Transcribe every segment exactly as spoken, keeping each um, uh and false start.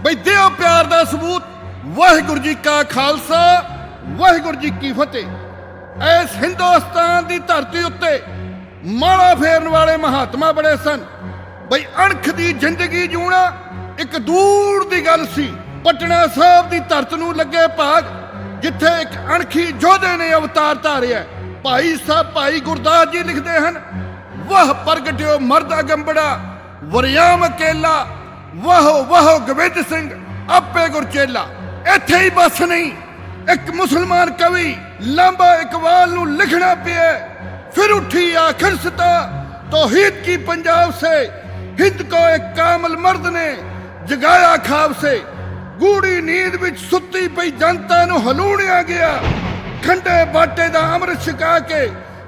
ਬਈ ਦਿਓ ਪਿਆਰ ਦਾ ਸਬੂਤ। ਵਾਹਿਗੁਰੂ ਜੀ ਕਾ ਖਾਲਸਾ, ਵਾਹਿਗੁਰੂ ਜੀ ਕੀ ਫਤਿਹ। ਇਸ ਹਿੰਦੁਸਤਾਨ ਦੀ ਧਰਤੀ ਉੱਤੇ ਮਾਲਾ ਫੇਰਨ ਵਾਲੇ ਮਹਾਤਮਾ ਬੜੇ ਸਨ। ਬਈ ਅਣਖ ਦੀ ਜ਼ਿੰਦਗੀ ਜੂਣਾ ਇੱਕ ਦੂਰ ਦੀ ਗੱਲ ਸੀ। ਪਟਨਾ ਸਾਹਿਬ ਦੀ ਧਰਤ ਨੂੰ ਲੱਗੇ ਭਾਗ, ਜਿੱਥੇ ਇੱਕ ਅਣਖੀ ਯੋਧੇ ਨੇ ਅਵਤਾਰ ਧਾਰਿਆ। ਭਾਈ ਸਾਹਿਬ ਭਾਈ ਗੁਰਦਾਸ ਜੀ ਲਿਖਦੇ ਹਨ, ਵਾਹ ਪ੍ਰਗਟਿਓ ਮਰਦ ਅਗੰਬੜਾ, ਵਰਿਆਮ ਅਕੇਲਾ, ਵਾਹੋ ਵਾਹੋ ਗੋਬਿੰਦ ਸਿੰਘ ਆਪੇ ਗੁਰਚੇਲਾ। ਇੱਥੇ ਹੀ ਬਸ ਨਹੀਂ, ਇੱਕ ਮੁਸਲਮਾਨ ਕਵੀ ਲਾਂਬਾ ਇਕਬਾਲ ਨੂੰ ਲਿਖਣਾ ਪਿਆ, फिर उठी आखिर सता तौहीद की पंजाब से, हिंद को एक कामल मर्द ने जगाया ख्वाब से। गूढ़ी नींद विच सुत्ती पई जनता नूं हलूणिया गया, खंडे बाटे दा अमृत छका के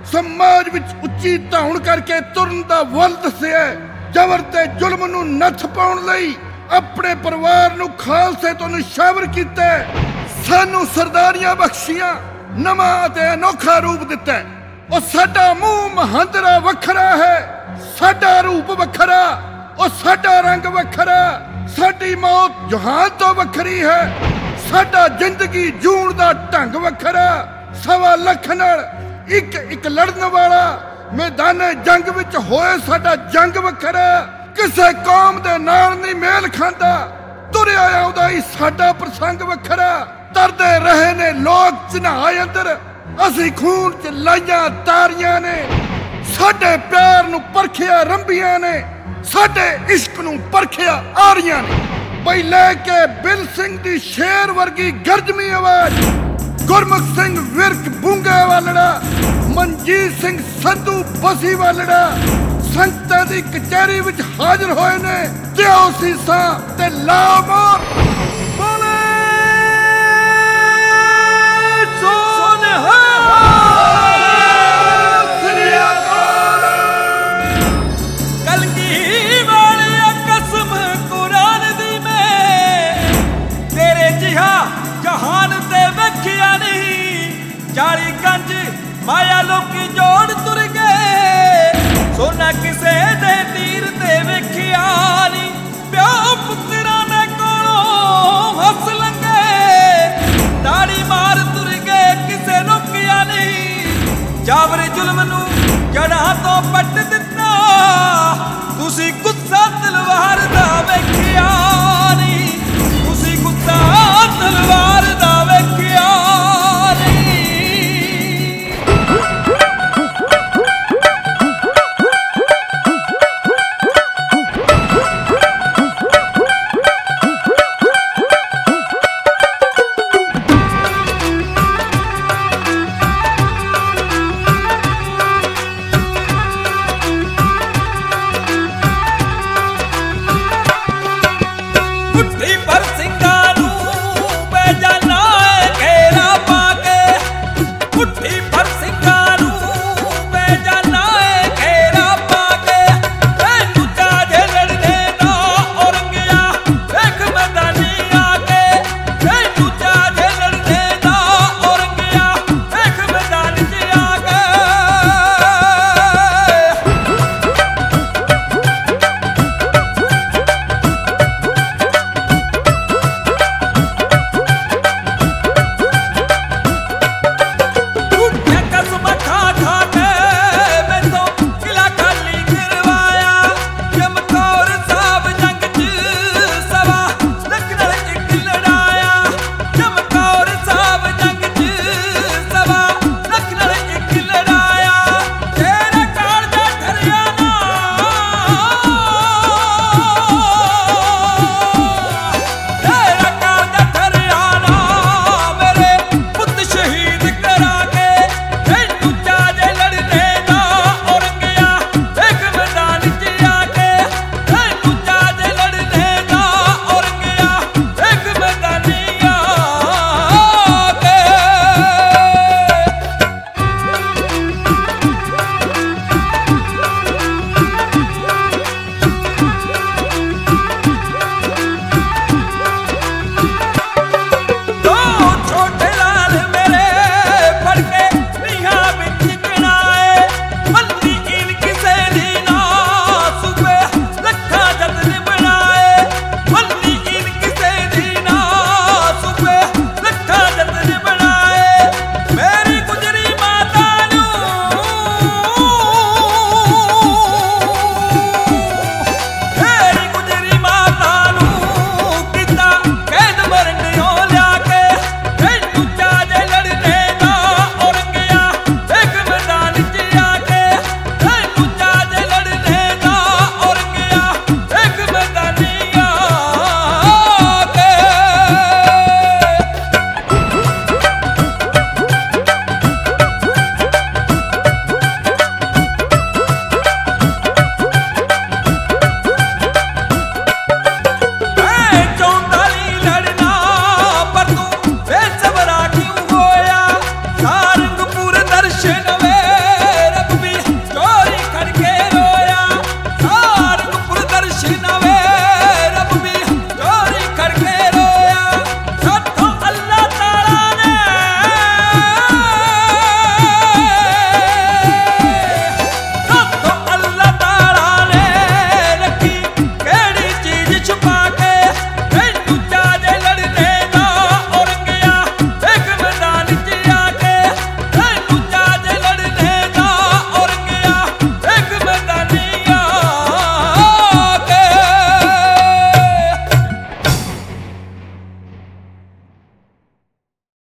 समाज विच उच्ची धौण करके तुरन दा वल दस्सिया। जबर ते जुल्म नूं नत्थ पाउण लई अपने परिवार नूं खालसे तो निशावर कीता। सानू सरदारियां बख्शियां, नवां ते अनोखा रूप दिता। ਉਹ ਸਾਡਾ ਮੂੰਹ ਮਹਾਂਦਰਾ ਵੱਖਰਾ ਹੈ, ਸਾਡਾ ਰੂਪ ਵੱਖਰਾ, ਉਹ ਸਾਡਾ ਰੰਗ ਵੱਖਰਾ, ਸਾਡੀ ਮੌਤ ਜਹਾਨ ਤੋਂ ਵੱਖਰੀ ਹੈ, ਸਾਡਾ ਜ਼ਿੰਦਗੀ ਜੂਣ ਦਾ ਢੰਗ ਵੱਖਰਾ। ਸਵਾ ਲੱਖ ਨਾਲ ਇੱਕ ਇੱਕ ਲੜਨ ਵਾਲਾ, ਮੈਦਾਨ ਜੰਗ ਵਿੱਚ ਹੋਏ ਸਾਡਾ ਜੰਗ ਵੱਖਰਾ। ਕਿਸੇ ਕੌਮ ਦੇ ਨਾਲ ਨਹੀਂ ਮੇਲ ਖਾਂਦਾ, ਤੁਰਿਆ ਆਉਂਦਾ ਹੀ ਸਾਡਾ ਪ੍ਰਸੰਗ ਵੱਖਰਾ। ਤਰਦੇ ਰਹੇ ਨੇ ਲੋਕ ਚਨਾਹ ਅੰਦਰ, ਅਸੀਂ ਖੂਨ ਚ ਲਾਈਆਂ ਤਾਰੀਆਂ ਨੇ। ਸਾਡੇ ਪਿਆਰ ਨੂੰ ਪਰਖਿਆ ਰੰਬੀਆਂ ਨੇ, ਸਾਡੇ ਇਸ਼ਕ ਨੂੰ ਪਰਖਿਆ ਆਰੀਆਂ ਨੇ। ਬਈ ਲੈ ਕੇ ਬਿਲ ਸਿੰਘ ਦੀ ਸ਼ੇਰ ਵਰਗੀ ਗਰਜਮੀ ਆਵਾਜ਼, ਗੁਰਮੁਖ ਸਿੰਘ ਵਿਰਕ ਬੂੰਗਾ ਵਾਲੜਾ, ਮਨਜੀਤ ਸਿੰਘ ਸੰਧੂ ਬਸੀ ਵਾਲੜਾ ਸੰਗਤਾਂ ਦੀ ਕਚਹਿਰੀ ਵਿੱਚ ਹਾਜ਼ਰ ਹੋਏ ਨੇ। ਦਿਓ ਸੀਸਾਂ ਤੇ ਲਾ ਮੋਹਰ।